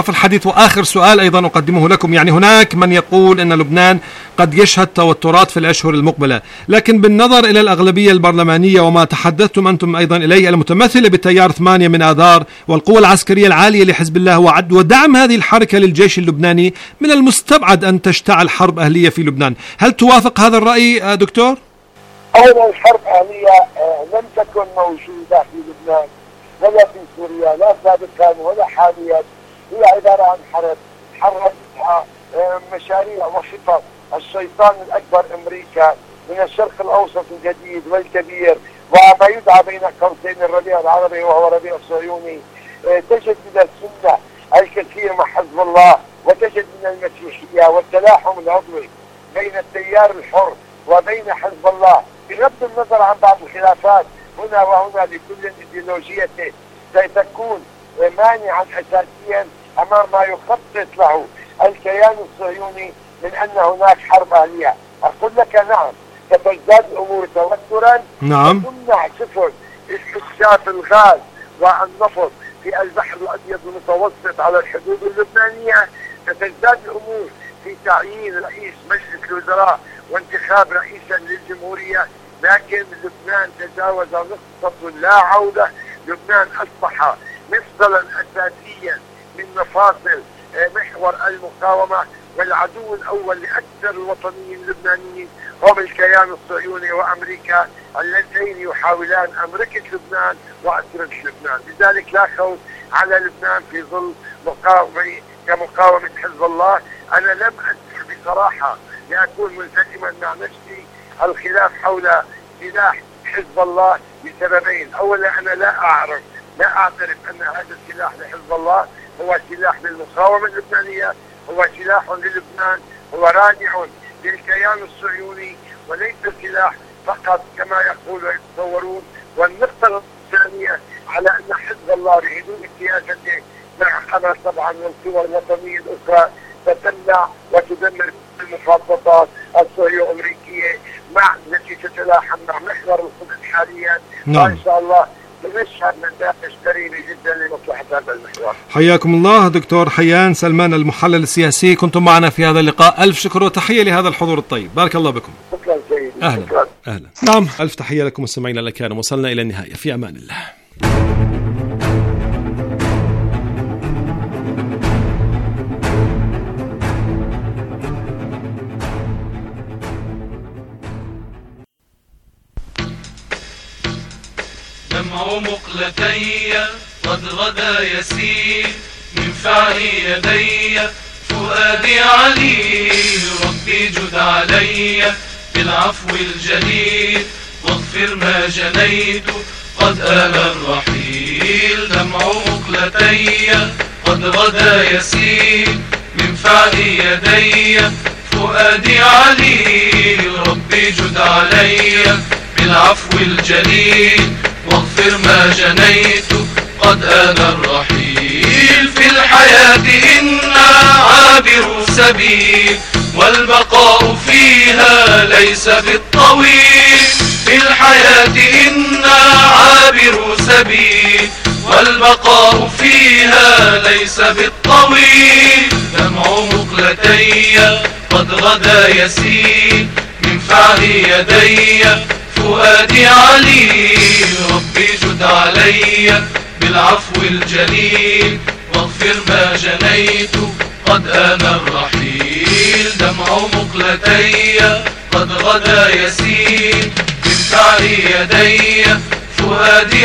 في الحديث. وآخر سؤال أيضا أقدمه لكم، يعني هناك من يقول أن لبنان قد يشهد توترات في الأشهر المقبلة، لكن بالنظر إلى الأغلبية البرلمانية وما تحدثتم أنتم أيضا إليه المتمثلة بتيار 8 من آذار والقوة العسكرية العالية لحزب الله ودعم هذه الحركة للجيش اللبناني، من المستبعد أن تشتعل حرب أهلية في لبنان. هل توافق هذا الرأي دكتور؟ أولا حرب أهلية لم تكن موجودة في لبنان ولا في سوريا، لا سابقا ولا حاليا. هي عبارة عن حرب حركتها مشاريع وخطط الشيطان الأكبر أمريكا من الشرق الأوسط الجديد والكبير وما يدعى بين قوسين الربيع العربي وهو ربيع الصهيوني. تجد من السنة الكثير مع حزب الله، وتجد من المسيحية والتلاحم العضوي بين التيار الحر وبين حزب الله، بغض النظر عن بعض الخلافات هنا وهنا لكل ايديولوجيته، ستكون مانعا أساسيا أمام ما يخطط له الكيان الصهيوني من أن هناك حرب أهلية. أقول لك نعم، ستزداد الأمور توترا، نعم، تمنع سفن استكشاف الغاز والنفط في البحر الأبيض المتوسط على الحدود اللبنانية، ستزداد الأمور في تعيين رئيس مجلس الوزراء وانتخاب رئيسا للجمهورية. لكن لبنان تجاوز نقطة لا عودة. لبنان أصبح مفصلا أساسيا من مفاصل محور المقاومة، والعدو الأول لأكثر الوطنيين اللبنانيين هم الكيان الصهيوني وأمريكا، اللذين يحاولان أمريكا لبنان وأسرة لبنان. لذلك لا خوف على لبنان في ظل مقاومة كمقاومة حزب الله. أنا لم أدخل بصراحة لأكون ملتزما مع نفسي الخلاف حول سلاح حزب الله لسببين. أولا، أنا لا أعترف أن هذا السلاح لحزب الله هو سلاح للمقاومة اللبنانية، هو سلاح للبنان، هو رادع للكيان الصهيوني وليس سلاح فقط كما يقولون ويتصورون. والنقطة الثانية على أن حزب الله بهدوء سياسته مع حماس طبعا والقوى الوطنية الأخرى تتمنع وتدمر المخططات الصهيونية الأمريكية مع التي تتلاحم مع محور القدس حاليا. وإن شاء الله نشهد نتائج قريبة جدا لمصلحة هذا المحور. حياكم الله دكتور حيان سلمان المحلل السياسي، كنتم معنا في هذا اللقاء. ألف شكر وتحية لهذا الحضور الطيب، بارك الله بكم. شكرا سيدي. أهلا. أهلا. نعم، ألف تحية لكم مستمعينا الأكارم. وصلنا إلى النهاية، في أمان الله. دمع مقلتي قد غدا يسيل من فعل يدي فؤادي عليل. ربي جد علي بالعفو الجليل واغفر ما جنيت قد آل الرحيل. دمع مقلتي قد غدا يسيل من فعل يدي فؤادي عليل. ربي جد علي بالعفو الجليل واغفر ما جنيت قد آن الرحيل. في الحياة إنا عابر سبيل والبقاء فيها ليس بالطويل. في الحياة إنا عابر سبيل والبقاء فيها ليس بالطويل. دمع مقلتي قد غدا يسيل من فعل يدي فؤادي عليل. ربي جد علي بالعفو الجليل واغفر ما جنيت قد آن الرحيل. دمع مقلتي قد غدا يسيل من فعل يدي فؤادي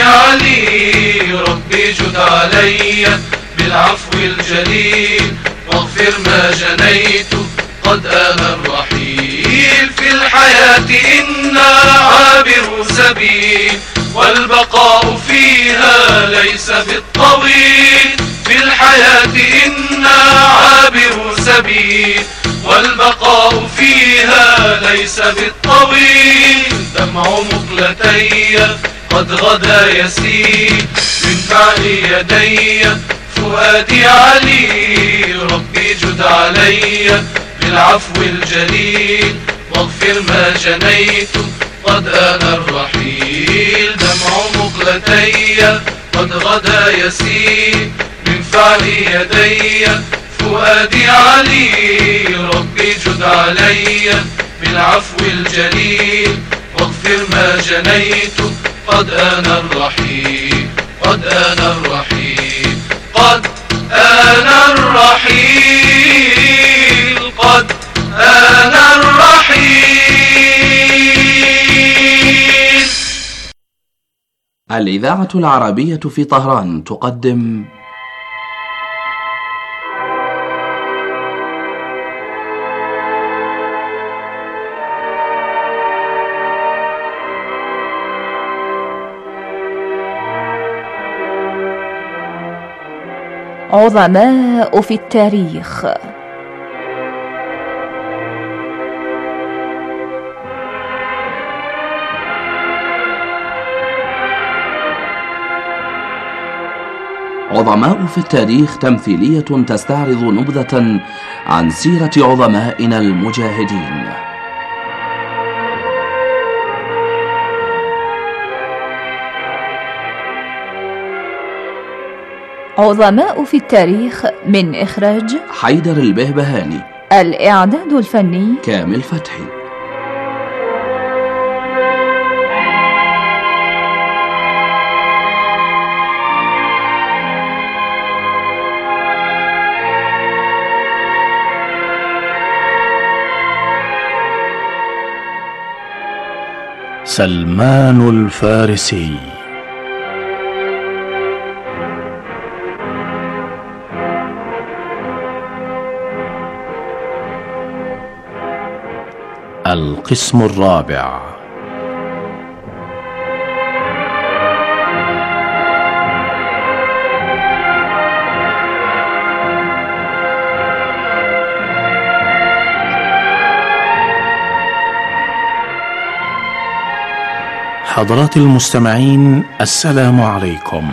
عليل. ربي جد علي بالعفو الجليل واغفر ما جنيت قد آن الرحيل. في الحياة إنا عابر سبيل والبقاء فيها ليس بالطويل. في الحياة إنا عابر سبيل والبقاء فيها ليس بالطويل. دمع مقلتي قد غدا يسيل من فعل يدي فؤادي عليل. ربي جد علي بالعفو الجليل واغفر ما جنيت قد آن الرحيل. دمع مقلتي قد غدا يسيل من فعلي يدي فؤادي علي. ربي جد علي بالعفو الجليل واغفر ما جنيت. قد آن الرحيل قد آن الرحيل قد آن الرحيل قد آن الرحيل. الإذاعة العربية في طهران تقدم عظماء في التاريخ. عظماء في التاريخ تمثيلية تستعرض نبذة عن سيرة عظمائنا المجاهدين. عظماء في التاريخ من إخراج حيدر البهبهاني. الإعداد الفني كامل فتحي. سلمان الفارسي. القسم الرابع. حضرات المستمعين، السلام عليكم.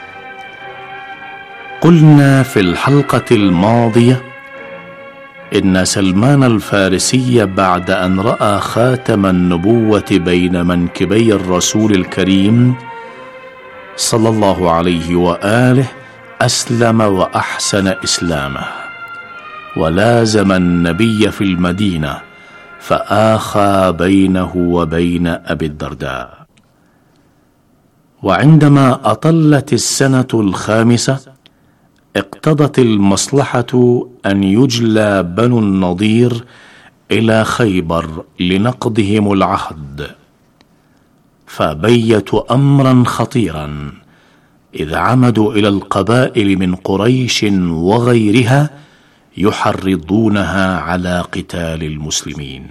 قلنا في الحلقة الماضية إن سلمان الفارسي بعد أن رأى خاتم النبوة بين منكبي الرسول الكريم صلى الله عليه وآله أسلم وأحسن إسلامه، ولازم النبي في المدينة فآخى بينه وبين أبي الدرداء. وعندما أطلت السنة الخامسة اقتضت المصلحة أن يجلى بنو النضير إلى خيبر لنقضهم العهد، فبيتوا أمرا خطيرا إذ عمدوا إلى القبائل من قريش وغيرها يحرضونها على قتال المسلمين.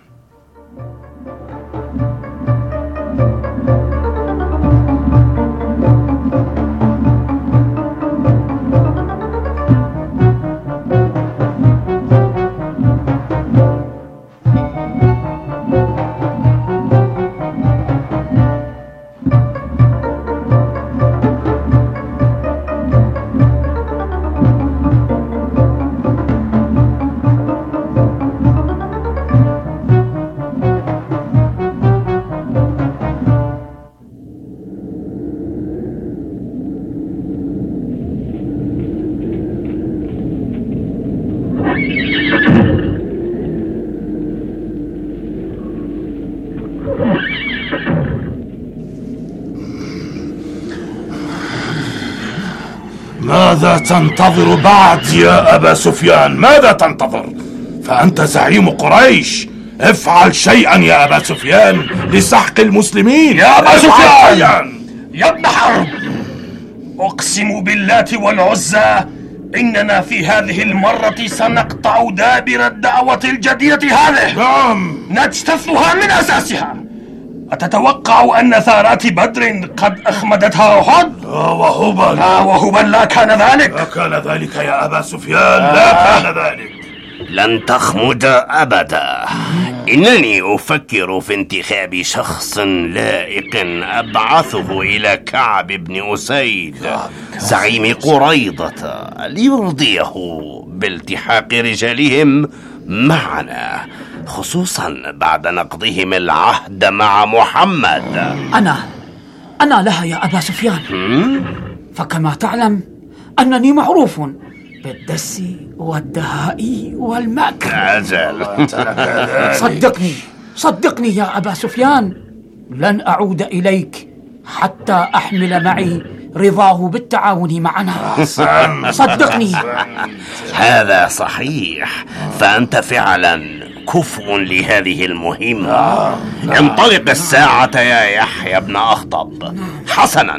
ماذا تنتظر بعد يا أبا سفيان؟ ماذا تنتظر؟ فأنت زعيم قريش، افعل شيئا يا أبا سفيان لسحق المسلمين. يا أبا سفيان يا ابن حرب، أقسم باللات والعزى إننا في هذه المرة سنقطع دابر الدعوة الجديدة هذه. نعم، نجتثها من أساسها. أتتوقع أن ثارات بدر قد أخمدتها أحد؟ وهبل لا كان ذلك. لا كان ذلك يا أبا سفيان، لا كان ذلك. لن تخمد أبدا. إنني أفكر في انتخاب شخص لائق أبعثه إلى كعب بن أسيد زعيم قريضة ليرضيه بالتحاق رجالهم معنا، خصوصا بعد نقضهم العهد مع محمد. أنا لها يا أبا سفيان. فكما تعلم أنني معروف بالدس والدهاء والمكر. أجل. صدقني يا أبا سفيان، لن أعود إليك حتى أحمل معي رضاه بالتعاون معنا. صدقني. هذا صحيح، فأنت فعلا كفء لهذه المهمة. انطلق الساعة يا يحيى بن أخطب. حسنا،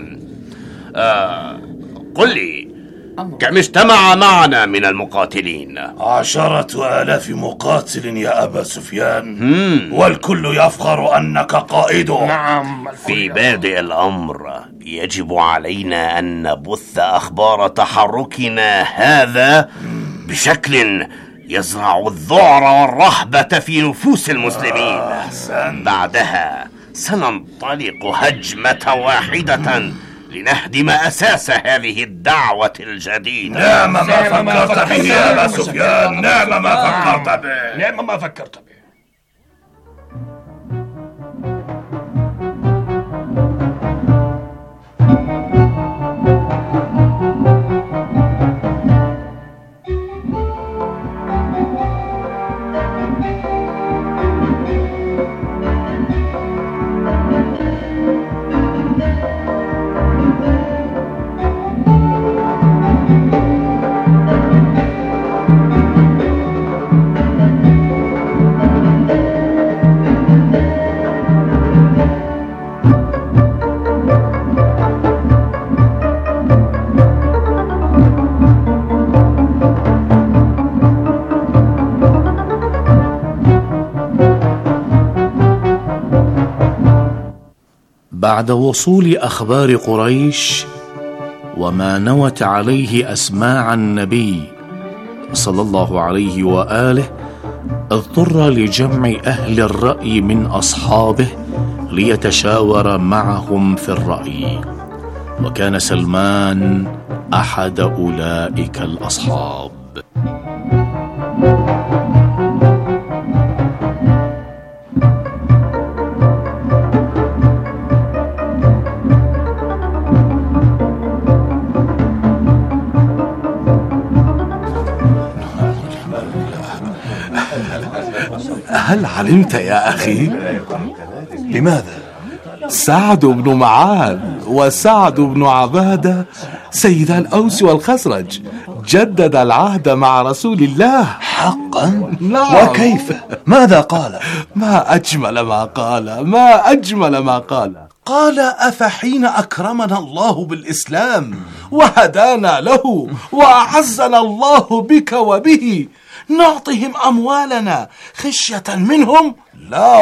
قل لي، كم اجتمع معنا من المقاتلين؟ 10,000 مقاتل يا أبا سفيان، والكل يفخر أنك قائده. نعم. في بادئ الأمر يجب علينا أن نبث أخبار تحركنا هذا بشكل يزرع الذعر والرهبة في نفوس المسلمين. بعدها سننطلق هجمة واحدة لنهدم أساس هذه الدعوة الجديدة. نعم ما فكرت به يا أبا سفيان، نعم ما فكرت به. بعد وصول أخبار قريش وما نوت عليه أسماع النبي صلى الله عليه وآله، اضطر لجمع أهل الرأي من أصحابه ليتشاور معهم في الرأي، وكان سلمان أحد أولئك الأصحاب. هل علمت يا أخي؟ لماذا؟ سعد بن معاذ وسعد بن عبادة سيدا الأوس والخزرج جدد العهد مع رسول الله. حقا؟ نعم. وكيف؟ ماذا قال؟ ما أجمل ما قال. قال: أفحين أكرمنا الله بالإسلام وهدانا له وأعزنا الله بك وبه نعطهم أموالنا خشية منهم؟ لا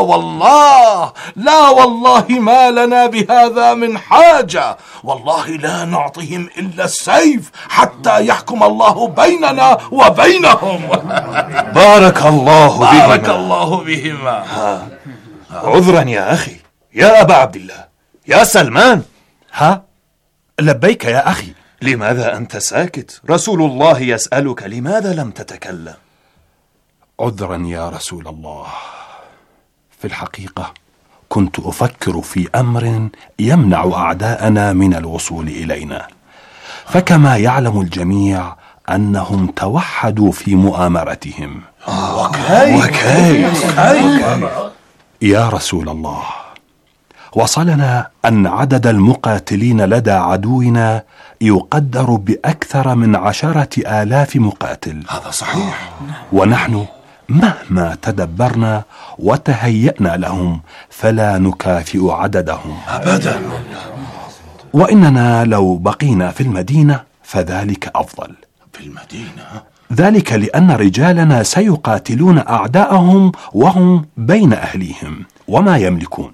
والله ما لنا بهذا من حاجة، والله لا نعطهم إلا السيف حتى يحكم الله بيننا وبينهم. بارك الله بهما. عذرا يا أخي، يا أبا عبد الله، يا سلمان. لبيك يا أخي. لماذا أنت ساكت؟ رسول الله يسألك لماذا لم تتكلم. عذرا يا رسول الله، في الحقيقة كنت أفكر في أمر يمنع أعداءنا من الوصول إلينا، فكما يعلم الجميع أنهم توحدوا في مؤامرتهم. وكيف؟ يا رسول الله، وصلنا أن عدد المقاتلين لدى عدونا يقدر بأكثر من 10,000 مقاتل. هذا صحيح. ونحن مهما تدبرنا وتهيأنا لهم فلا نكافئ عددهم أبدا. وإننا لو بقينا في المدينة فذلك أفضل. في المدينة؟ ذلك لأن رجالنا سيقاتلون أعداءهم وهم بين أهليهم وما يملكون.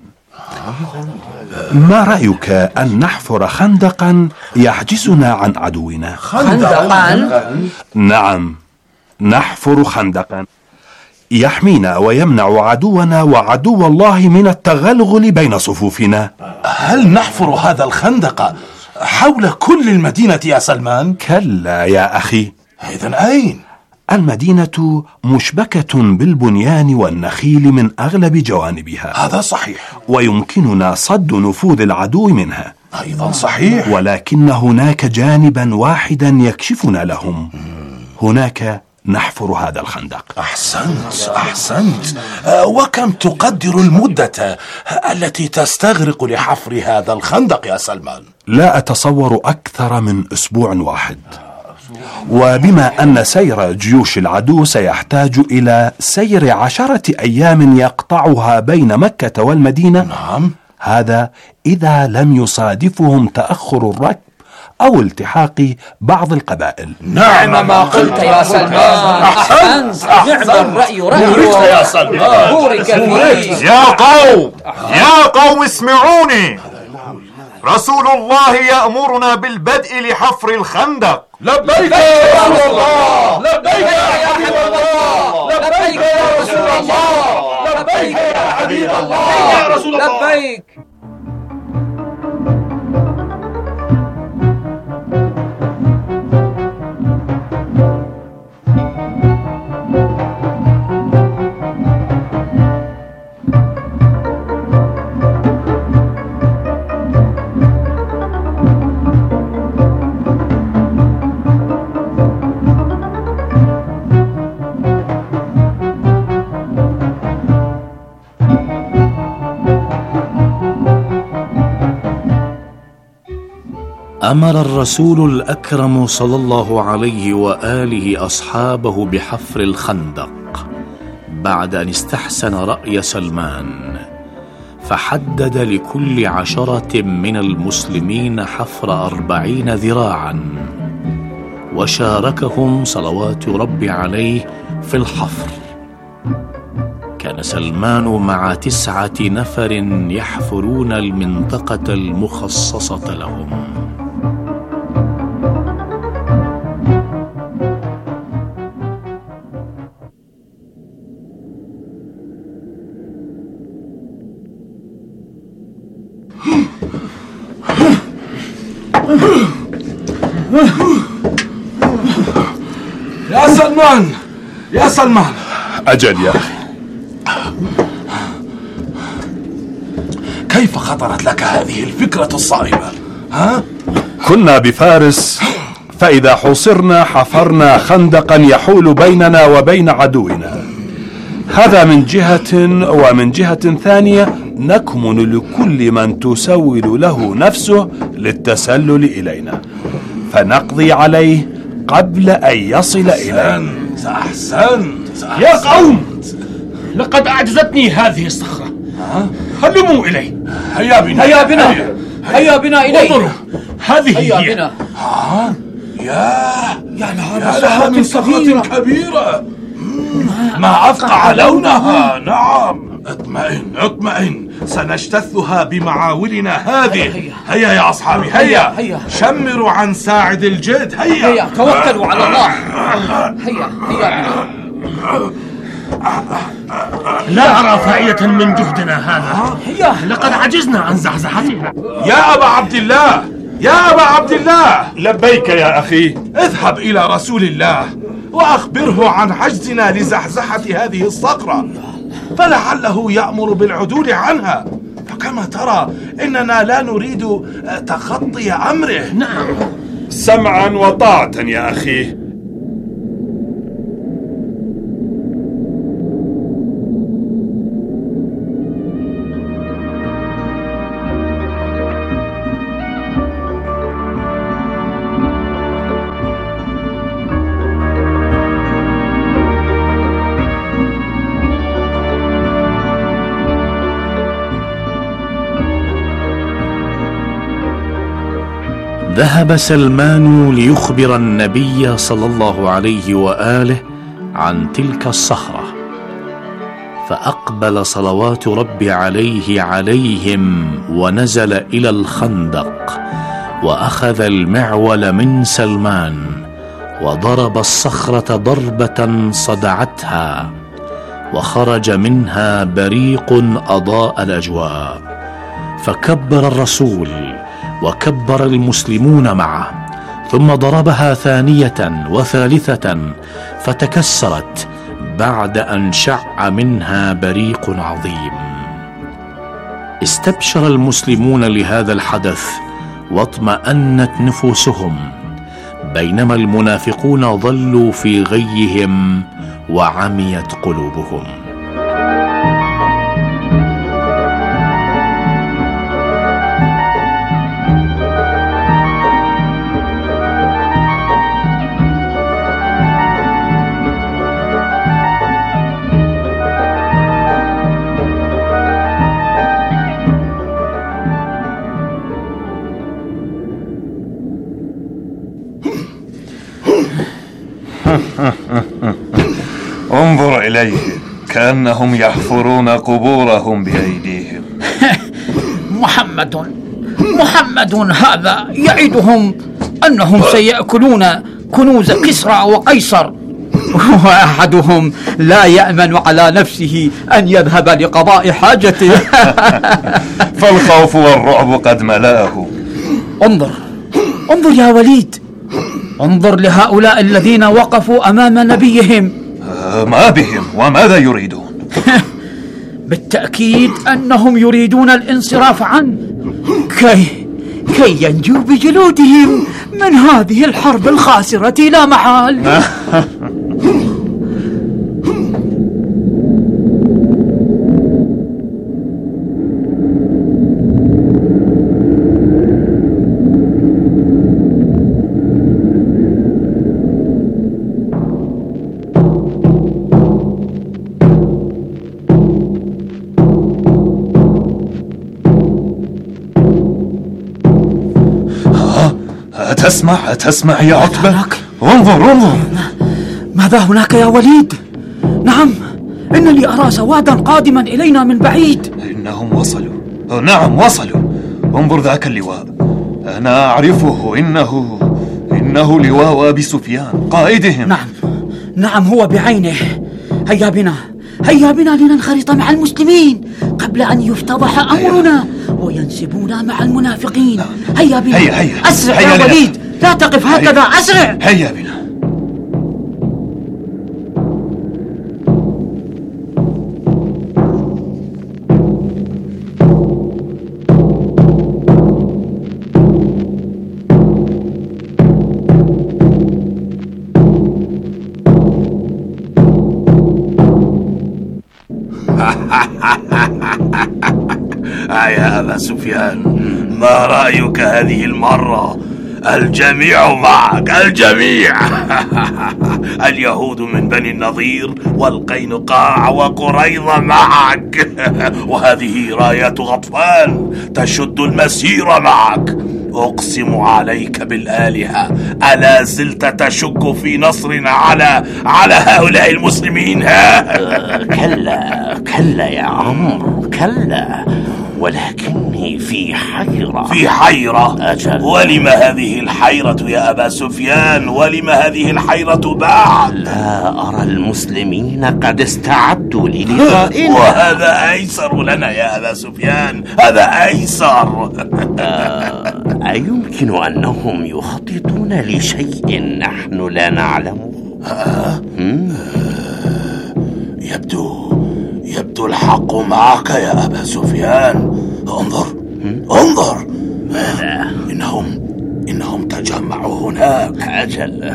ما رأيك أن نحفر خندقا يحجزنا عن عدونا؟ خندقا؟ نعم، نحفر خندقا يحمينا ويمنع عدونا وعدو الله من التغلغل بين صفوفنا. هل نحفر هذا الخندق حول كل المدينة يا سلمان؟ كلا يا أخي. إذن أين؟ المدينة مشبكة بالبنيان والنخيل من أغلب جوانبها. هذا صحيح. ويمكننا صد نفوذ العدو منها. أيضا صحيح. ولكن هناك جانبا واحدا يكشفنا لهم. هناك نحفر هذا الخندق. أحسنت. وكم تقدر المدة التي تستغرق لحفر هذا الخندق يا سلمان؟ لا أتصور أكثر من أسبوع واحد، وبما أن سير جيوش العدو سيحتاج إلى سير 10 أيام يقطعها بين مكة والمدينة. نعم. هذا إذا لم يصادفهم تأخر الركب أو التحاق بعض القبائل. نعم ما قلت يا سلمان. أحسنت. نعم الرأي بورك يا سلمان. بورك فيك. يا قوم اسمعوني. رسول الله يأمرنا بالبدء لحفر الخندق. لبيك يا رسول الله. لبيك يا حبيب الله. لبيك يا رسول الله. لبيك يا حبيب الله. يا رسول الله. لبيك. أمر الرسول الأكرم صلى الله عليه وآله أصحابه بحفر الخندق بعد أن استحسن رأي سلمان، فحدد لكل 10 من المسلمين حفر 40 ذراعا، وشاركهم صلوات ربي عليه في الحفر. كان سلمان مع 9 نفر يحفرون المنطقة المخصصة لهم. يا سلمان. أجل يا أخي. كيف خطرت لك هذه الفكرة الصائبة؟ كنا بفارس، فإذا حصرنا حفرنا خندقا يحول بيننا وبين عدونا. هذا من جهة، ومن جهة ثانية نكمن لكل من تسول له نفسه للتسلل إلينا، فنقضي عليه قبل أن يصل إلينا. أحسنت. يا قوم، لقد أعجزتني هذه الصخرة. هلموا إلي. هيا بنا إليه. انظروا، هذه هيا هي. بنا. يا لها من صخرة كبيرة. ما أفقع لونها. نعم. اطمئن. سنجتثها بمعاولنا هذه. هيا يا أصحابي، هيا. شمروا عن ساعد الجد. هيا توكلوا على الله. هيا بنا. لا أرى فائدة من جهدنا هذا. لقد عجزنا عن زحزحتها. يا أبا عبد الله. لبيك يا أخي. اذهب إلى رسول الله وأخبره عن عجزنا لزحزحة هذه الصخرة، فلعله يأمر بالعدول عنها. فكما ترى إننا لا نريد تخطي أمره. نعم. سمعا وطاعة يا أخي. ذهب سلمان ليخبر النبي صلى الله عليه وآله عن تلك الصخرة، فأقبل صلوات ربي عليه عليهم ونزل إلى الخندق، وأخذ المعول من سلمان وضرب الصخرة ضربة صدعتها، وخرج منها بريق أضاء الأجواء، فكبر الرسول وكبر المسلمون معه، ثم ضربها 2 وثالثة فتكسرت بعد أن شع منها بريق عظيم. استبشر المسلمون لهذا الحدث واطمأنت نفوسهم، بينما المنافقون ظلوا في غيهم وعميت قلوبهم. انظر إليهم كأنهم يحفرون قبورهم بأيديهم. محمد هذا يعدهم أنهم سيأكلون كنوز كسرى وقيصر، وأحدهم لا يأمن على نفسه أن يذهب لقضاء حاجته. فالخوف والرعب قد ملأه. انظر يا وليد، انظر لهؤلاء الذين وقفوا أمام نبيهم. ما بهم وماذا يريدون؟ بالتأكيد أنهم يريدون الانصراف عنه كي ينجوا بجلودهم من هذه الحرب الخاسرة لا محال. أتسمع يا عتبة؟ انظر. ماذا هناك يا وليد؟ نعم، إنني أرى سوادا قادما إلينا من بعيد. إنهم وصلوا. نعم وصلوا. انظر ذاك اللواء، أنا أعرفه. إنه لواء أبي سفيان قائدهم. نعم هو بعينه. هيا بنا لننخرط مع المسلمين قبل أن يفتضح أمرنا وينسبونا مع المنافقين. هيا بنا. أسرع يا وليد، لا تقف هكذا، أسرع. هيا بنا. يا أبا سفيان، ما رأيك هذه المرة؟ الجميع معك، الجميع. اليهود من بني النضير والقينقاع وقريظة معك، وهذه راية غطفان تشد المسير معك. أقسم عليك بالآلهة، ألا زلت تشك في نصرنا على هؤلاء المسلمين؟ كلا يا عمرو، كلا، ولكني في حيرة. أجل. ولما هذه الحيرة يا أبا سفيان؟ ولما هذه الحيرة بعد؟ لا أرى المسلمين قد استعدوا للقائنا، وهذا أيسر لنا يا أبا سفيان، هذا أيسر. أيمكن أنهم يخططون لشيء نحن لا نعلمه؟ يبدو الحق معك يا أبا سفيان. انظر. ماذا؟ إنهم تجمعوا هناك. أجل.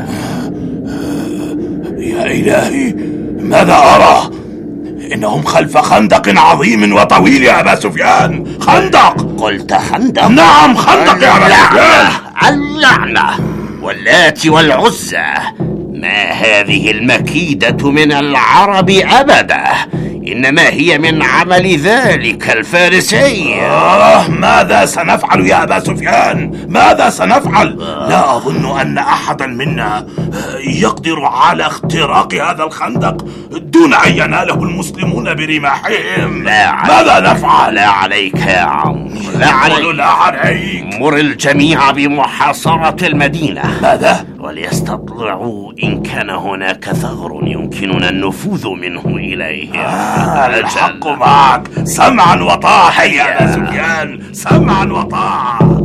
يا إلهي، ماذا أرى؟ إنهم خلف خندق عظيم وطويل يا أبا سفيان. خندق. قلت خندق؟ نعم خندق يا أبا سفيان. اللعنة واللات والعزى، ما هذه المكيدة من العرب أبدا، إنما هي من عمل ذلك الفارسي. ماذا سنفعل يا أبا سفيان؟ ماذا سنفعل؟ لا أظن أن أحدا منا يقدر على اختراق هذا الخندق دون أن يناله المسلمون برماحهم. ماذا نفعل؟ لا عليك يا عم، لا عليك. مر الجميع بمحاصرة المدينة. ماذا؟ وليستطلعوا إن كان هناك ثغر يمكننا النفوذ منه إليه. الحق معك، سمعا وطاعة يا أبا سفيان، سمعا وطاعة.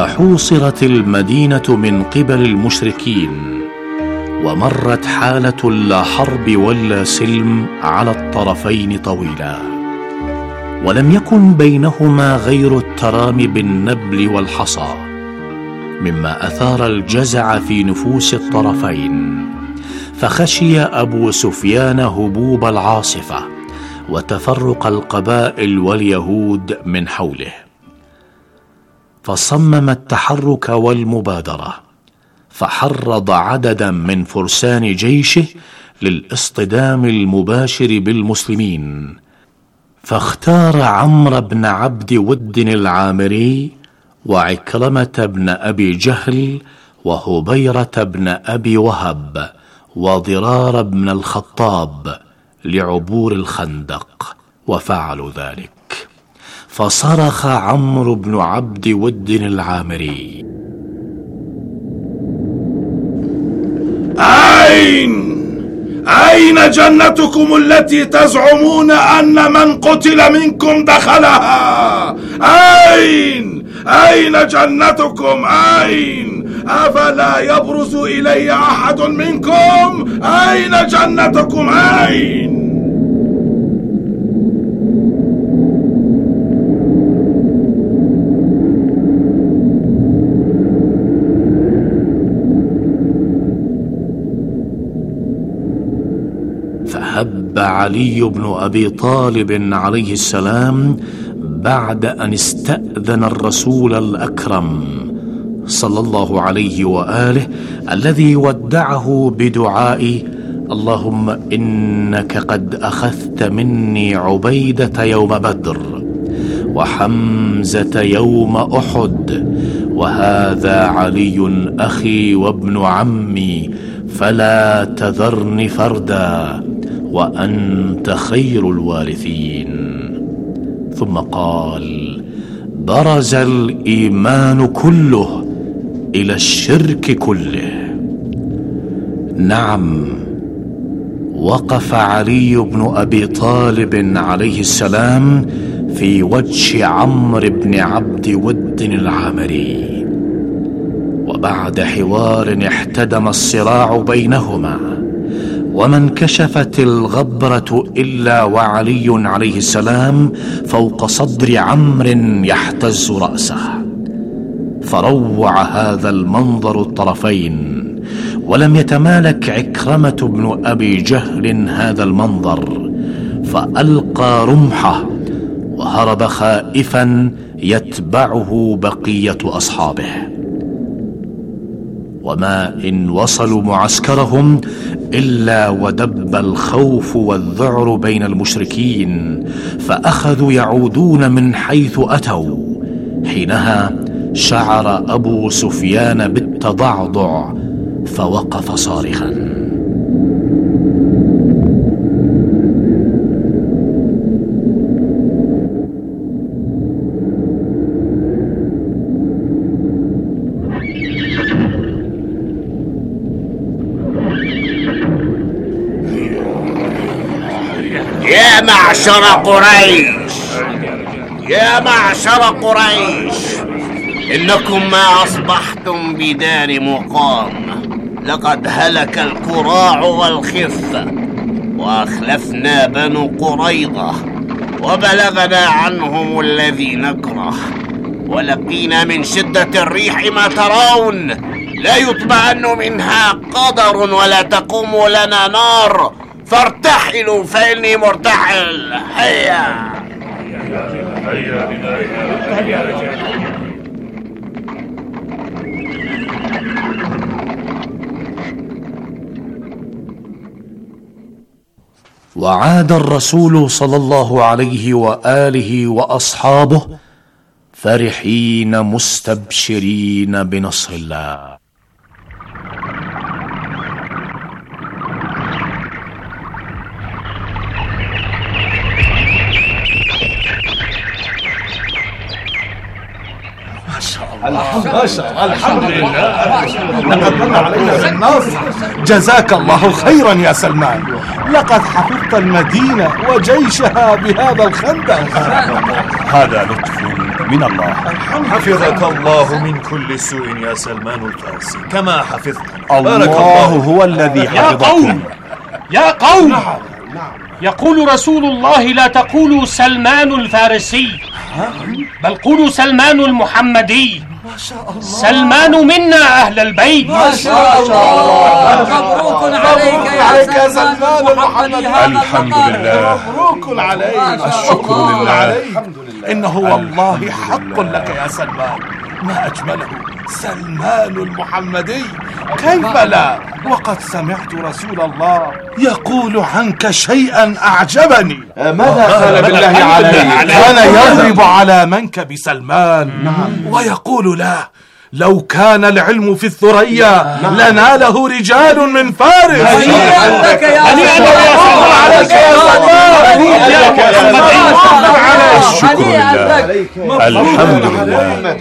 وحوصرت المدينة من قبل المشركين، ومرت حالة لا حرب ولا سلم على الطرفين طويلا، ولم يكن بينهما غير الترامي بالنبل والحصى، مما أثار الجزع في نفوس الطرفين، فخشي أبو سفيان هبوب العاصفة وتفرق القبائل واليهود من حوله، فصمم التحرك والمبادرة، فحرض عددا من فرسان جيشه للاصطدام المباشر بالمسلمين، فاختار عمرو بن عبد ود العامري وعكرمة بن أبي جهل وهبيرة بن أبي وهب وضرار بن الخطاب لعبور الخندق، وفعلوا ذلك. فصرخ عمرو بن عبد ود العامري: أين جنتكم التي تزعمون أن من قتل منكم دخلها؟ أين جنتكم؟ أفلا يبرز إلي أحد منكم؟ أين جنتكم؟ فهب علي بن أبي طالب عليه السلام بعد أن استأذن الرسول الأكرم صلى الله عليه وآله، الذي ودعه بدعاء: اللهم إنك قد أخذت مني عبيدة يوم بدر، وحمزة يوم أحد، وهذا علي أخي وابن عمي، فلا تذرني فردا، وأنت خير الوارثين. ثم قال: برز الإيمان كله إلى الشرك كله. نعم، وقف علي بن أبي طالب عليه السلام في وجه عمرو بن عبد ود العامري، وبعد حوار احتدم الصراع بينهما، وما انكشفت الغبرة إلا وعلي عليه السلام فوق صدر عمرو يحتز رأسه. فروع هذا المنظر الطرفين، ولم يتمالك عكرمة بن أبي جهل هذا المنظر، فألقى رمحه وهرب خائفا يتبعه بقية أصحابه. وما إن وصلوا معسكرهم إلا ودب الخوف والذعر بين المشركين، فأخذوا يعودون من حيث أتوا. حينها شعر أبو سفيان بالتضعضع فوقف صارخا: يا معشر قريش، يا معشر قريش، إنكم ما أصبحتم بدار مقام، لقد هلك الكراع والخفة، وأخلفنا بنو قريظة، وبلغنا عنهم الذي نكره، ولقينا من شدة الريح ما ترون، لا يطمئن منها قدر ولا تقوم لنا نار، فارتحلوا فإني مرتحل. هيا وعاد الرسول صلى الله عليه وآله وأصحابه فرحين مستبشرين بنصر الله. الحمد لله لقد من علينا بالنصر. جزاك الله خيرا يا سلمان، لقد حفظت المدينة وجيشها بهذا الخندق. هذا لطف من الله. حفظك الله من كل سوء يا سلمان الفارسي كما حفظت. الله هو الذي حفظكم. يا قوم، يقول رسول الله لا تقولوا سلمان الفارسي، بل قولوا سلمان المحمدي. سلمان منا أهل البيت. ما شاء الله. مبروك عليك يا سلمان المحمدي. الحمد لله. مبروك عليك. الشكر لله. إنه والله حق لك يا سلمان، ما أجمله سلمان المحمدي. كيف لا وقد سمعت رسول الله يقول عنك شيئا أعجبني. ماذا قال بالله عليه؟ كان يضرب على منكب سلمان ويقول له لو كان العلم في الثريا لناله رجال من فارس. هنيئا لك يا سلمان. الشكر لله. الحمد لله.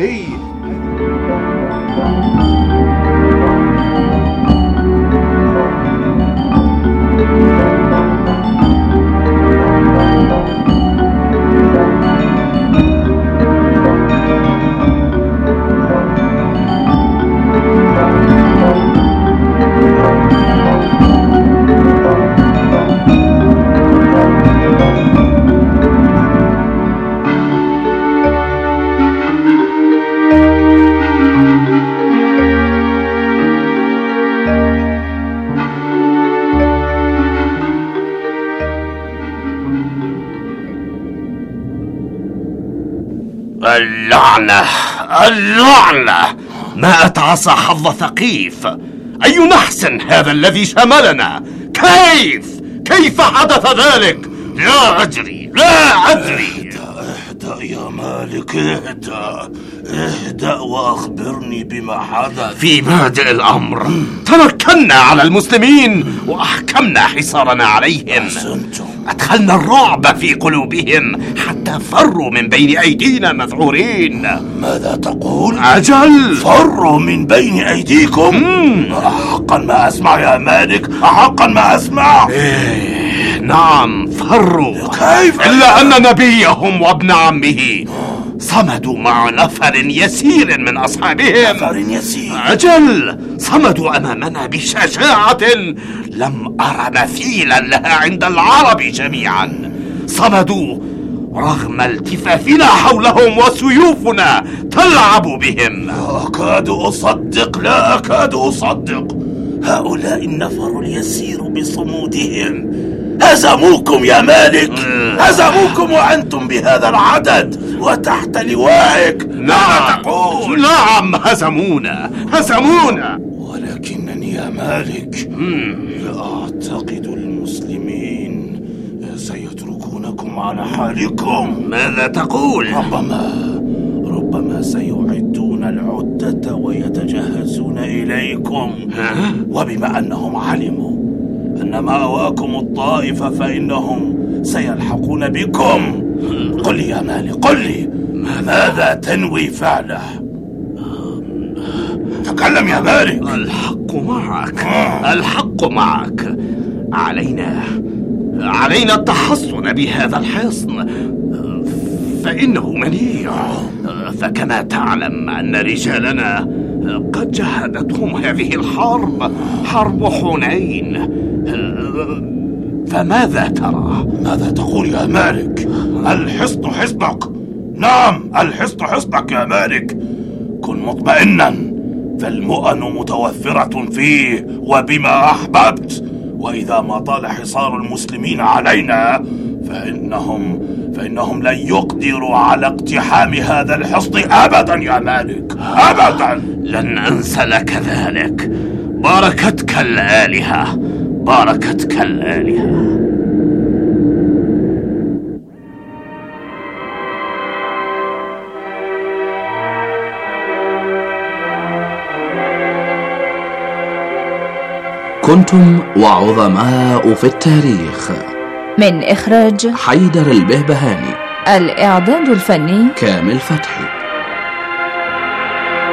اللعنة اللعنة، ما أتعصى حظ ثقيف. أي نحس هذا الذي شملنا؟ كيف حدث ذلك؟ لا أدري. اهدأ يا مالك، اهدأ وأخبرني بما حدث. في بادئ الأمر تمكنا على المسلمين وأحكمنا حصارنا عليهم. أدخلنا الرعب في قلوبهم حتى فروا من بين أيدينا مذعورين. ماذا تقول؟ أجل، فروا من بين أيديكم؟ أحقا ما أسمع يا مالك، أحقا ما أسمع. نعم فروا. كيف؟ إلا أن نبيهم وابن عمه صمدوا مع نفر يسير من أصحابهم. نفر يسير؟ أجل، صمدوا أمامنا بشجاعة لم أر مثيلا لها عند العرب جميعا. صمدوا رغم التفافنا حولهم وسيوفنا تلعب بهم. لا أكاد أصدق. هؤلاء النفر اليسير بصمودهم هزموكم يا مالك، هزموكم وأنتم بهذا العدد وتحت لوائك. نعم تقول؟ نعم هزمونا. ولكنني يا مالك لا أعتقد المسلمين سيتركونكم على حالكم. ماذا تقول؟ ربما سيعدون العدة ويتجهزون إليكم. وبما أنهم علموا أن مأواكم الطائف فإنهم سيلحقون بكم. قل لي يا مالك، قل لي ماذا تنوي فعله؟ تكلم يا مالك. الحق معك. علينا التحصن بهذا الحصن، فإنه منيع. فكما تعلم أن رجالنا قد جهدتهم هذه الحرب، حرب حنين. فماذا ترى؟ ماذا تقول يا مالك؟ الحصن حصنك. نعم الحصن حصنك يا مالك. كن مطمئنا، فالمؤن متوفرة فيه وبما أحببت. وإذا ما طال حصار المسلمين علينا فإنهم لن يقدروا على اقتحام هذا الحصن أبدا يا مالك، أبدا. لن أنسى لك ذلك. باركتك الآلهة، باركتك الآلهة. كنتم وعظماء في التاريخ، من إخراج حيدر البهبهاني، الإعداد الفني كامل فتحي.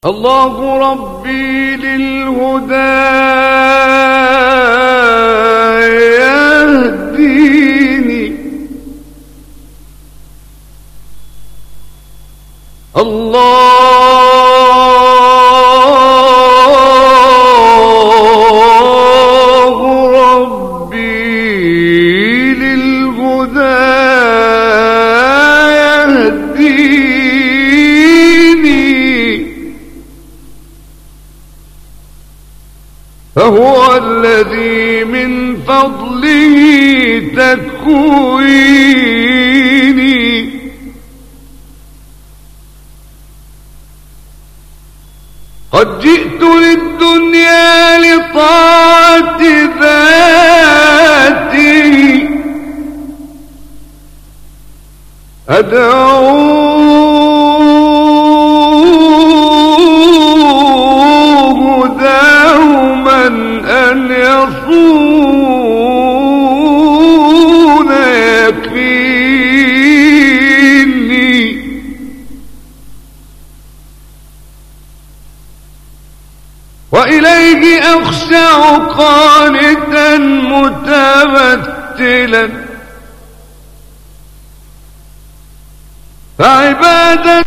الله ربي للهدى يهديني، الله ربي للهدى يهديني، فهو الذي من فضله تكويني، قد جئت للدنيا لطاعة ذاته، أدعوه دوما أن يصون يكفيني، وإليه أخشع قانتا متبتلا، فعبادة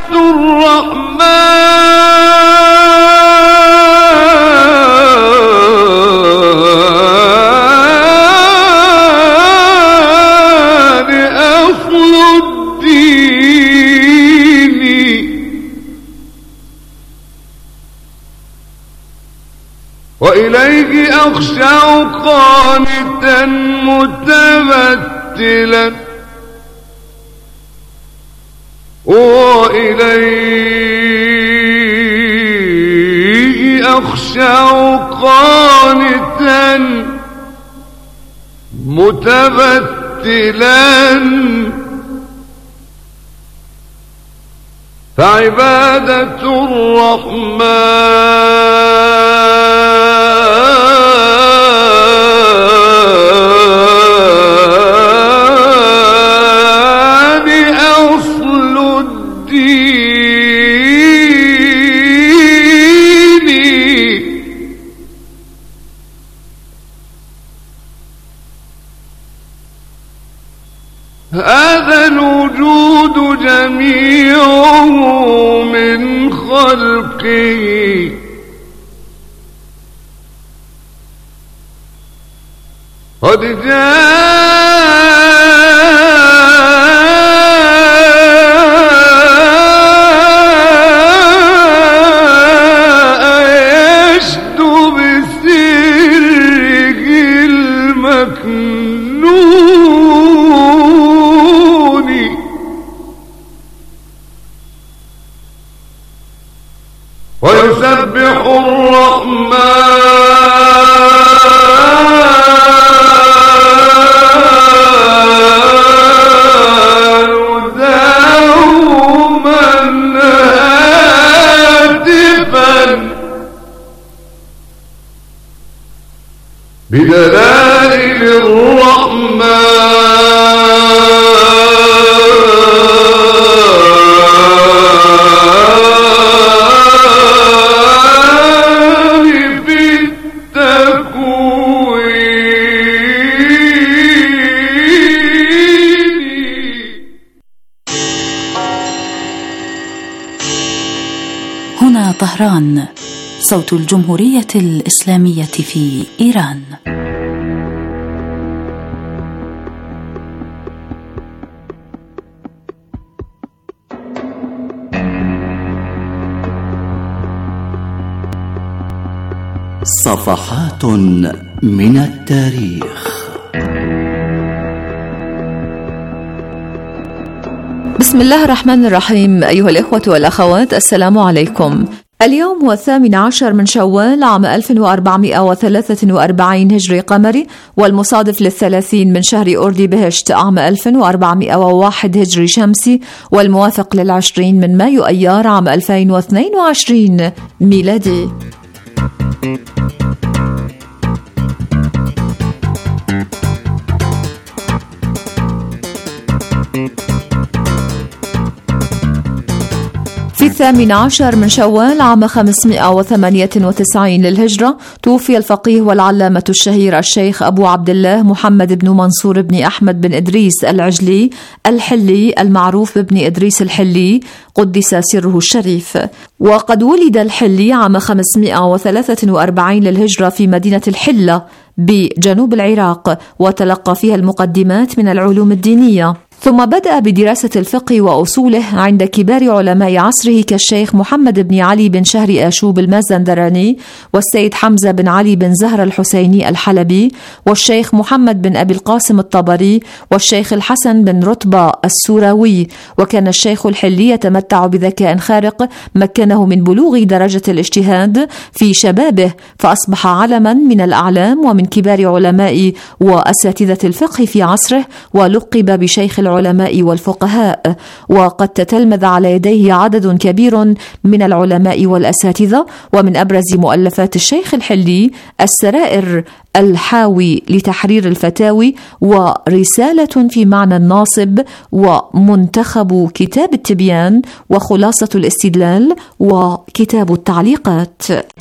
الرحمن أصل الدين، وإليه أخشع قانتا متبتلا، وإليه أخشع قانتا متبتلا، فعبادة الرحمن أصل الدين. هذا الوجود جميعه من خلقه، قد جاء يشدو بسره المكنون، ويسبح الرحمن دوما هاتفا بدلائل الرحمن في التكوين. هنا طهران، صوت الجمهورية الإسلامية في إيران. صفحات من التاريخ. بسم الله الرحمن الرحيم. أيها الإخوة والأخوات، السلام عليكم. اليوم هو 18 من شوال عام 1443 هجري قمري، والمصادف لل30 من شهر أوردي بهشت عام 1401 هجري شمسي، والموافق لل20 من مايو أيار عام 2022 ميلادي. في 18 من شوال عام 598 للهجرة توفي الفقيه والعلامة الشهير الشيخ أبو عبد الله محمد بن منصور بن أحمد بن إدريس العجلي الحلي المعروف بابن إدريس الحلي قدس سره الشريف. وقد ولد الحلي عام 543 للهجرة في مدينة الحلة بجنوب العراق، وتلقى فيها المقدمات من العلوم الدينية، ثم بدأ بدراسة الفقه وأصوله عند كبار علماء عصره كالشيخ محمد بن علي بن شهر آشوب المازندراني، والسيد حمزة بن علي بن زهر الحسيني الحلبي، والشيخ محمد بن أبي القاسم الطبري، والشيخ الحسن بن رتبة السوراوي. وكان الشيخ الحلي يتمتع بذكاء خارق مكنه من بلوغ درجة الاجتهاد في شبابه، فأصبح علما من الأعلام ومن كبار علماء وأساتذة الفقه في عصره، ولقب بشيخ العلماء والفقهاء. وقد تتلمذ على يديه عدد كبير من العلماء والأساتذة، ومن أبرز مؤلفات الشيخ الحلي السرائر الحاوي لتحرير الفتاوي، ورسالة في معنى الناصب، ومنتخب كتاب التبيان، وخلاصة الاستدلال، وكتاب التعليقات.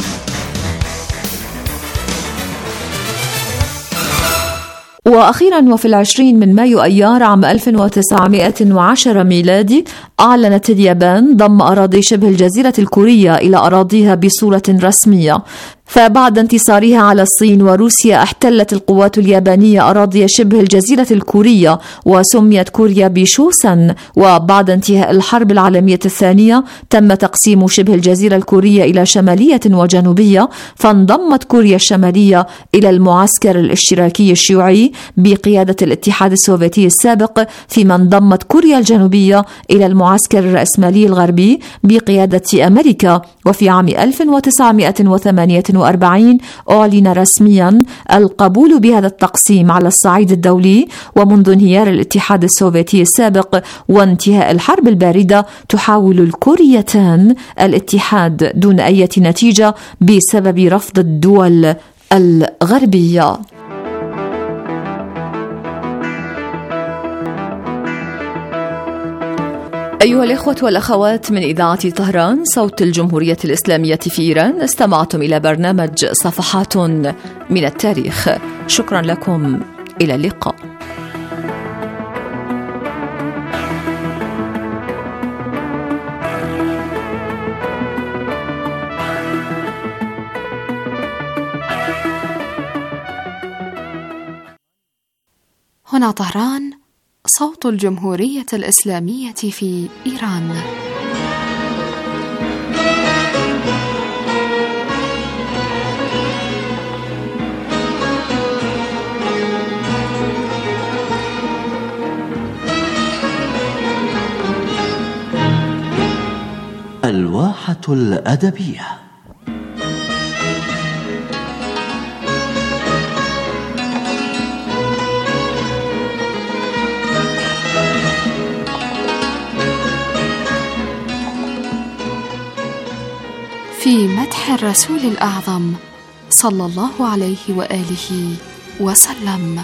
وأخيرا وفي 20 من مايو أيار عام 1910 ميلادي أعلنت اليابان ضم أراضي شبه الجزيرة الكورية إلى أراضيها بصورة رسمية. فبعد انتصارها على الصين وروسيا احتلت القوات اليابانية أراضي شبه الجزيرة الكورية وسميت كوريا بشوسن. وبعد انتهاء الحرب العالمية الثانية تم تقسيم شبه الجزيرة الكورية إلى شمالية وجنوبية، فانضمت كوريا الشمالية إلى المعسكر الاشتراكي الشيوعي بقيادة الاتحاد السوفيتي السابق، فيما انضمت كوريا الجنوبية إلى المعسكر الرأسمالي الغربي بقيادة أمريكا. وفي عام 1948 أعلن رسميا القبول بهذا التقسيم على الصعيد الدولي، ومنذ انهيار الاتحاد السوفيتي السابق وانتهاء الحرب الباردة تحاول الكوريتان الاتحاد دون أي نتيجة بسبب رفض الدول الغربية. أيها الإخوة والأخوات من إذاعة طهران صوت الجمهورية الإسلامية في إيران، استمعتم إلى برنامج صفحات من التاريخ. شكرا لكم، إلى اللقاء. هنا طهران صوت الجمهورية الإسلامية في إيران. الواحة الأدبية. في مدح الرسول الأعظم صلى الله عليه وآله وسلم.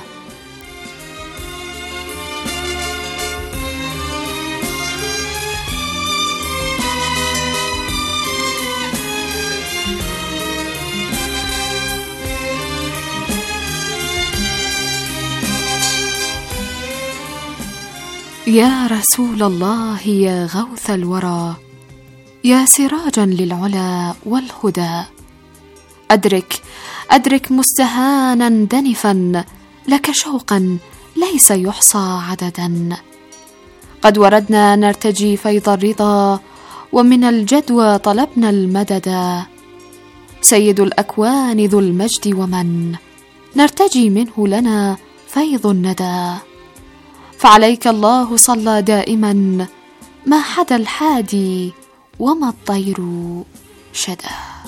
يا رسول الله يا غوث الورى، يا سراجا للعلا والهدى، أدرك مستهانا دنفا لك شوقا ليس يحصى عددا. قد وردنا نرتجي فيض الرضا، ومن الجدوى طلبنا المددا. سيد الأكوان ذو المجد ومن نرتجي منه لنا فيض الندى. فعليك الله صلى دائما ما حدا الحادي وما الطير شدا.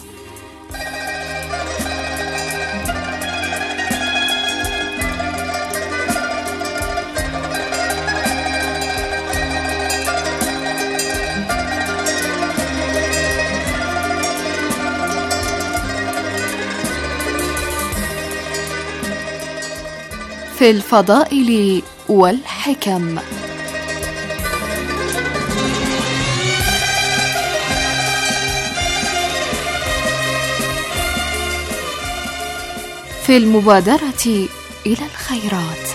في الفضائل والحكم. في المبادرة إلى الخيرات.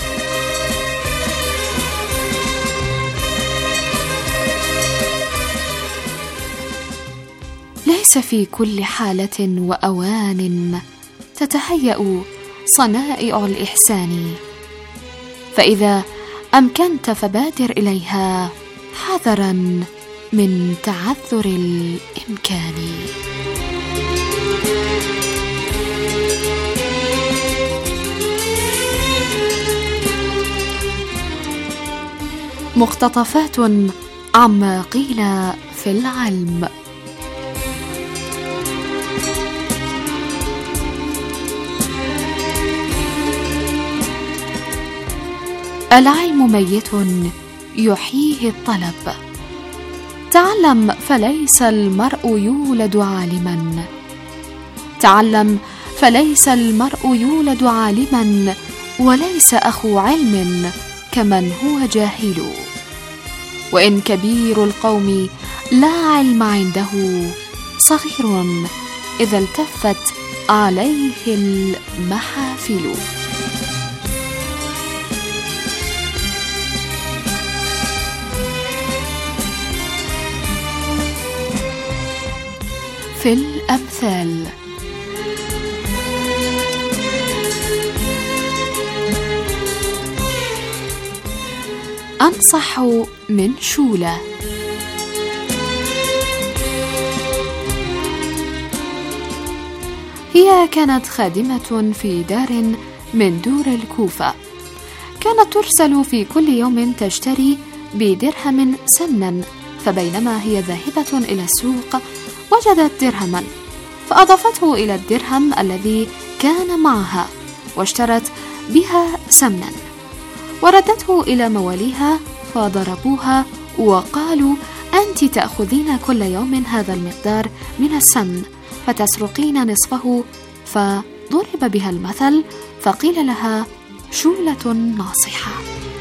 ليس في كل حالة وأوان تتهيأ صنائع الإحسان، فإذا أمكنت فبادر إليها حذرا من تعذر الإمكان. مقتطفات عما قيل في العلم. العلم ميت يحييه الطلب. تعلم فليس المرء يولد عالما. تعلم فليس المرء يولد عالما، وليس أخو علم كمن هو جاهل. وإن كبير القوم لا علم عنده، صغير إذا التفت عليه المحافل. في الأمثال. أنصح من شولة. هي كانت خادمة في دار من دور الكوفة. كانت ترسل في كل يوم تشتري بدرهم سمنا، فبينما هي ذاهبة إلى السوق وجدت درهما، فأضافته إلى الدرهم الذي كان معها واشترت بها سمنا، وردته إلى مواليها فضربوها وقالوا: أنت تأخذين كل يوم هذا المقدار من السمن فتسرقين نصفه. فضرب بها المثل، فقيل لها: شولة ناصحة.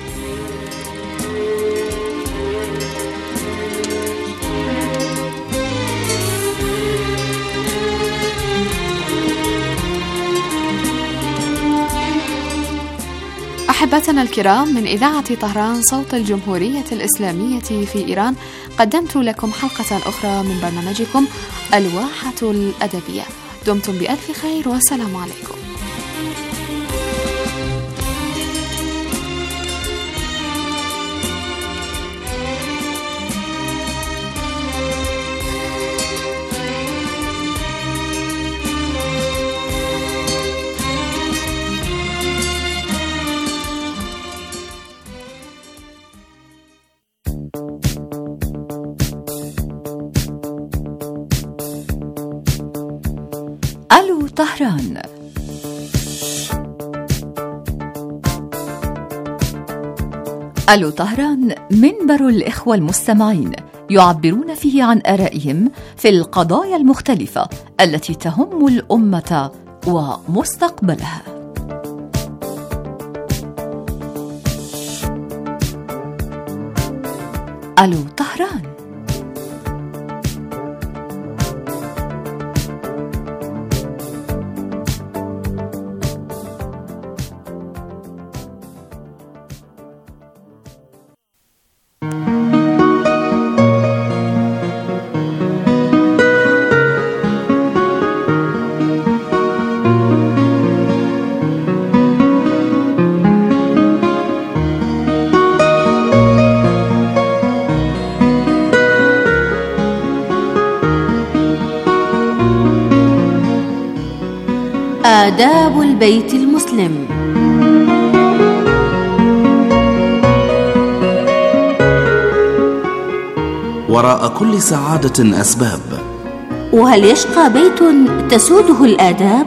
أحبتنا الكرام، من إذاعة طهران صوت الجمهورية الإسلامية في إيران، قدمت لكم حلقة أخرى من برنامجكم الواحة الأدبية. دمتم بألف خير والسلام عليكم. ألو طهران. ألو طهران منبر الإخوة المستمعين، يعبرون فيه عن آرائهم في القضايا المختلفة التي تهم الأمة ومستقبلها. ألو طهران. آداب البيت المسلم. وراء كل سعادة أسباب، وهل يشقى بيت تسوده الآداب؟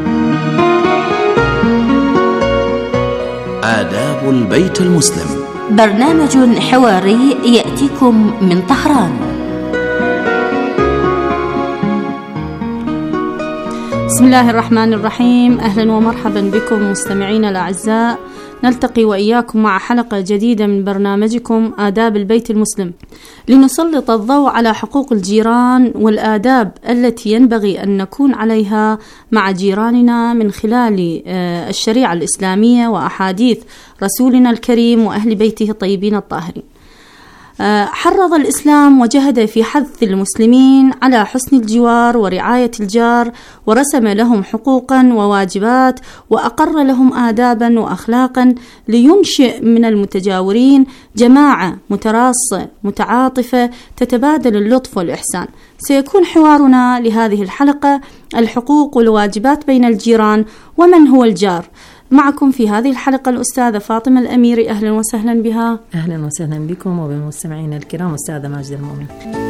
آداب البيت المسلم، برنامج حواري يأتيكم من طهران. بسم الله الرحمن الرحيم. أهلا ومرحبا بكم مستمعينا الأعزاء. نلتقي وإياكم مع حلقة جديدة من برنامجكم آداب البيت المسلم، لنسلط الضوء على حقوق الجيران والآداب التي ينبغي أن نكون عليها مع جيراننا من خلال الشريعة الإسلامية وأحاديث رسولنا الكريم وأهل بيته الطيبين الطاهرين. حرض الإسلام وجهد في حث المسلمين على حسن الجوار ورعاية الجار، ورسم لهم حقوقا وواجبات، وأقر لهم آدابا وأخلاقا لينشئ من المتجاورين جماعة متراصة متعاطفة تتبادل اللطف والإحسان. سيكون حوارنا لهذه الحلقة الحقوق والواجبات بين الجيران ومن هو الجار. معكم في هذه الحلقة الأستاذة فاطمة الأميري، أهلا وسهلا بها. أهلا وسهلا بكم وبالمستمعين الكرام. أستاذة ماجدة المؤمن.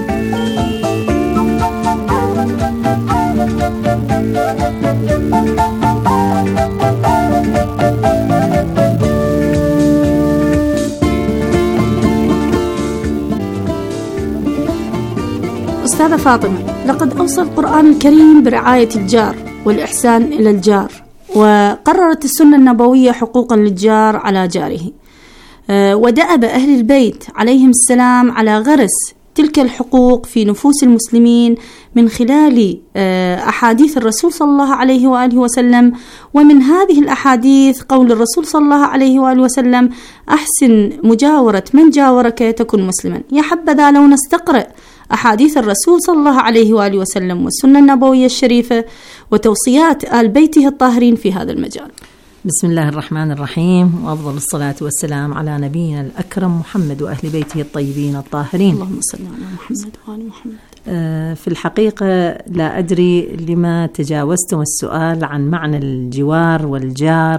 أستاذة فاطمة، لقد أوصى القرآن الكريم برعاية الجار والإحسان إلى الجار، وقررت السنة النبوية حقوقا للجار على جاره، ودأب أهل البيت عليهم السلام على غرس تلك الحقوق في نفوس المسلمين من خلال أحاديث الرسول صلى الله عليه وآله وسلم. ومن هذه الأحاديث قول الرسول صلى الله عليه وآله وسلم: أحسن مجاورة من جاورك تكن مسلما. يا حبذا لو نستقرأ أحاديث الرسول صلى الله عليه وآله وسلم والسنة النبوية الشريفة وتوصيات آل بيته الطاهرين في هذا المجال. بسم الله الرحمن الرحيم، وأفضل الصلاة والسلام على نبينا الأكرم محمد وأهل بيته الطيبين الطاهرين. اللهم صل على محمد وآل محمد. في الحقيقة لا أدري لما تجاوزتم السؤال عن معنى الجوار والجار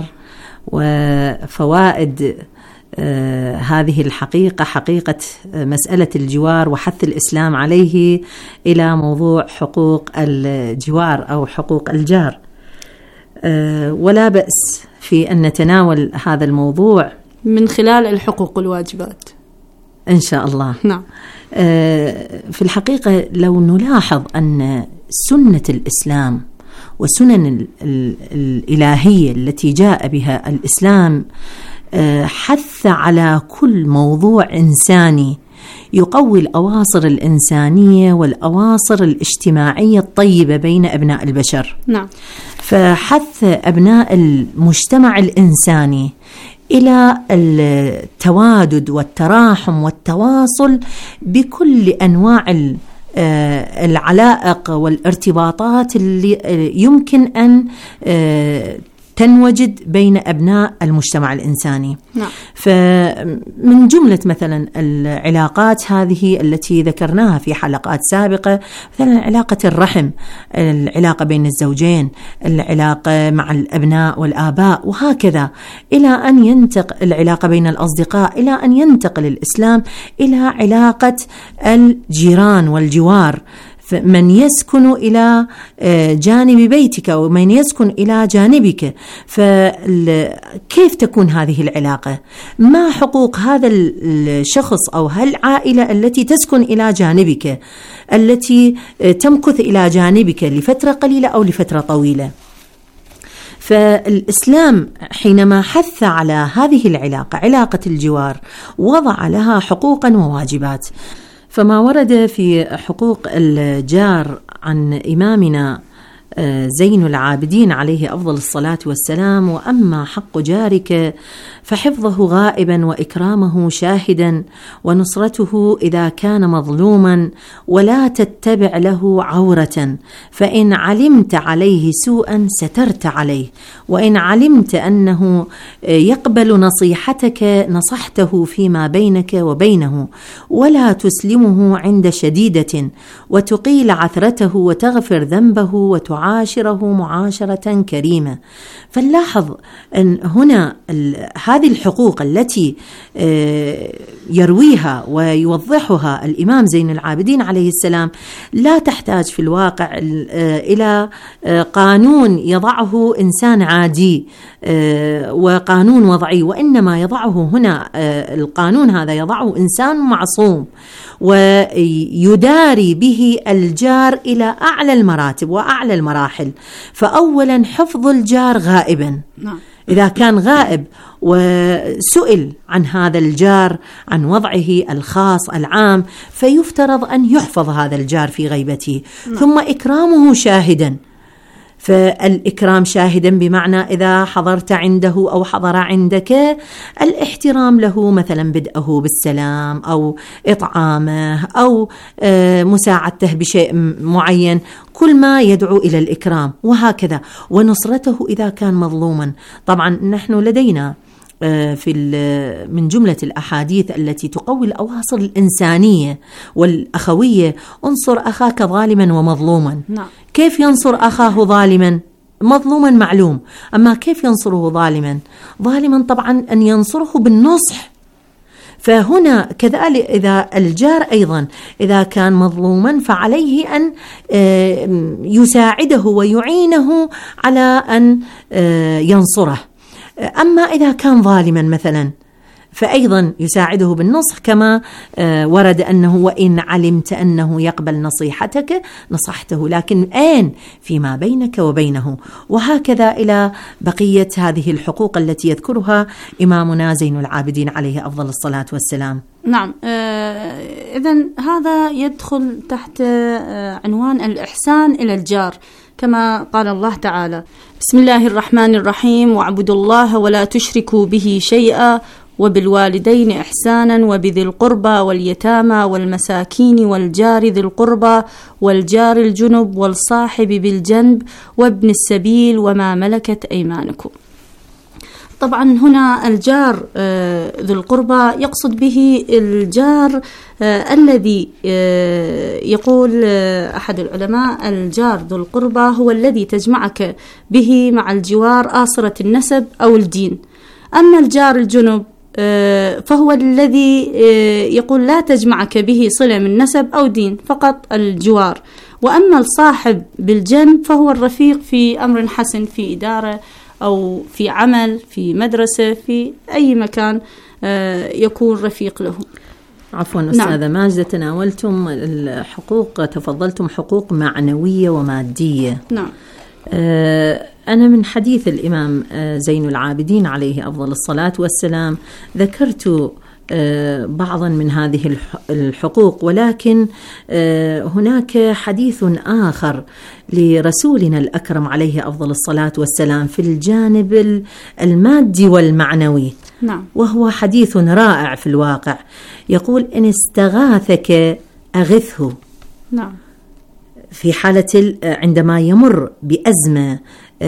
وفوائد هذه الحقيقة، حقيقة مسألة الجوار وحث الإسلام عليه إلى موضوع حقوق الجوار أو حقوق الجار. ولا بأس في أن نتناول هذا الموضوع من خلال الحقوق والواجبات إن شاء الله. نعم. في الحقيقة لو نلاحظ أن سنة الإسلام وسنن الإلهية التي جاء بها الإسلام حث على كل موضوع إنساني يقوي الأواصر الإنسانية والأواصر الاجتماعية الطيبة بين أبناء البشر. نعم. فحث أبناء المجتمع الإنساني إلى التوادد والتراحم والتواصل بكل أنواع العلائق والارتباطات اللي يمكن أن تنوجد بين أبناء المجتمع الإنساني. نعم. فمن جملة مثلا العلاقات هذه التي ذكرناها في حلقات سابقة، مثلا علاقة الرحم، العلاقة بين الزوجين، العلاقة مع الأبناء والآباء، وهكذا إلى أن ينتقل العلاقة بين الأصدقاء، إلى أن ينتقل الإسلام إلى علاقة الجيران والجوار، من يسكن إلى جانب بيتك ومن يسكن إلى جانبك. فكيف تكون هذه العلاقة؟ ما حقوق هذا الشخص أو هالعائلة التي تسكن إلى جانبك، التي تمكث إلى جانبك لفترة قليلة أو لفترة طويلة؟ فالإسلام حينما حث على هذه العلاقة، علاقة الجوار، وضع لها حقوقا وواجبات. فما ورد في حقوق الجار عن إمامنا زين العابدين عليه أفضل الصلاة والسلام: وأما حق جارك فحفظه غائبا وإكرامه شاهدا ونصرته إذا كان مظلوما ولا تتبع له عورة، فإن علمت عليه سوءا سترت عليه، وإن علمت أنه يقبل نصيحتك نصحته فيما بينك وبينه، ولا تسلمه عند شديدة وتقيل عثرته وتغفر ذنبه وتعاشره معاشرة كريمة. فنلاحظ أن هنا هذه الحقوق التي يرويها ويوضحها الإمام زين العابدين عليه السلام لا تحتاج في الواقع إلى قانون يضعه إنسان عادي وقانون وضعي، وإنما يضعه هنا القانون هذا يضعه إنسان معصوم ويداري به الجار إلى أعلى المراتب وأعلى المراحل. فأولا حفظ الجار غائبا، إذا كان غائب وسئل عن هذا الجار، عن وضعه الخاص العام، فيفترض أن يحفظ هذا الجار في غيبته. ثم إكرامه شاهدا، فالإكرام شاهدا بمعنى إذا حضرت عنده أو حضر عندك الاحترام له، مثلا بدءه بالسلام أو إطعامه أو مساعدته بشيء معين، كل ما يدعو إلى الإكرام، وهكذا. ونصرته إذا كان مظلوما. طبعا نحن لدينا من جملة الأحاديث التي تقوي الأواصر الإنسانية والأخوية: انصر أخاك ظالما ومظلوما. كيف ينصر أخاه ظالما؟ مظلوما معلوم، أما كيف ينصره ظالما؟ ظالما طبعا أن ينصره بالنصح. فهنا كذلك إذا الجار أيضا إذا كان مظلوما فعليه أن يساعده ويعينه على أن ينصره. أما إذا كان ظالما مثلا فأيضا يساعده بالنصح، كما ورد أنه وإن علمت أنه يقبل نصيحتك نصحته، لكن أين فيما بينك وبينه. وهكذا إلى بقية هذه الحقوق التي يذكرها إمامنا زين العابدين عليه أفضل الصلاة والسلام. نعم، إذن هذا يدخل تحت عنوان الإحسان إلى الجار، كما قال الله تعالى: بسم الله الرحمن الرحيم: واعبدوا الله ولا تشركوا به شيئا وبالوالدين إحسانا وبذي القربى واليتامى والمساكين والجار ذي القربى والجار الجنب والصاحب بالجنب وابن السبيل وما ملكت أيمانكم. طبعا هنا الجار ذو القربى يقصد به الجار الذي يقول أحد العلماء: الجار ذو القربى هو الذي تجمعك به مع الجوار آصرة النسب أو الدين. أما الجار الجنب فهو الذي يقول لا تجمعك به صلة من نسب أو دين، فقط الجوار. وأما الصاحب بالجنب فهو الرفيق في أمر حسن، في إدارة أو في عمل، في مدرسة، في أي مكان يكون رفيق له. عفوا أستاذة ماجدة، تناولتم الحقوق، تفضلتم حقوق معنوية ومادية. نعم. أنا من حديث الإمام زين العابدين عليه أفضل الصلاة والسلام ذكرت بعضا من هذه الحقوق، ولكن هناك حديث آخر لرسولنا الأكرم عليه أفضل الصلاة والسلام في الجانب المادي والمعنوي. نعم. وهو حديث رائع في الواقع، يقول: إن استغاثك أغثه. نعم. في حالة عندما يمر بأزمة،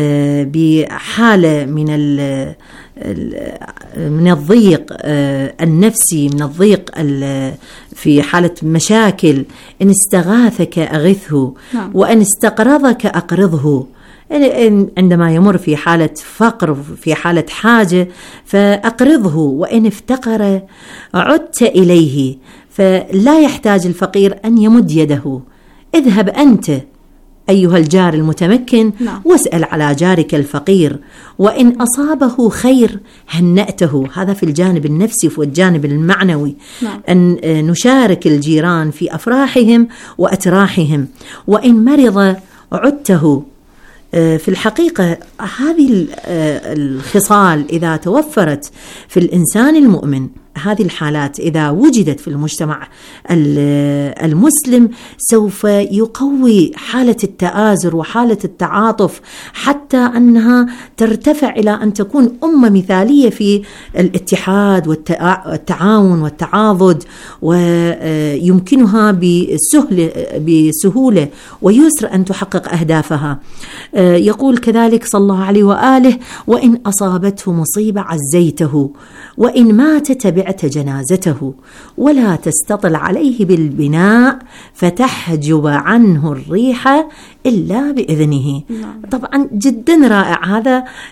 بحالة من الضيق النفسي، من الضيق في حالة مشاكل، إن استغاثك أغثه. نعم. وأن استقرضك أقرضه. عندما يمر في حالة فقر، في حالة حاجة، فأقرضه. وإن افتقر عدت إليه، فلا يحتاج الفقير أن يمد يده. اذهب أنت أيها الجار المتمكن، نعم. واسأل على جارك الفقير، وإن أصابه خير هنأته. هذا في الجانب النفسي والجانب المعنوي. نعم. أن نشارك الجيران في أفراحهم وأتراحهم. وإن مرض عدته. في الحقيقة هذه الخصال إذا توفرت في الإنسان المؤمن، هذه الحالات إذا وجدت في المجتمع المسلم، سوف يقوي حالة التآزر وحالة التعاطف، حتى أنها ترتفع إلى أن تكون أمة مثالية في الاتحاد والتعاون والتعاضد، ويمكنها بسهولة ويسر أن تحقق أهدافها. يقول كذلك صلى الله عليه وآله: وإن أصابته مصيبة عزيته، وإن مات تبعت جنازته، ولا تستطل عليه بالبناء فتحجب عنه الريح إلا بإذنه. نعم. طبعا جدا رائع هذا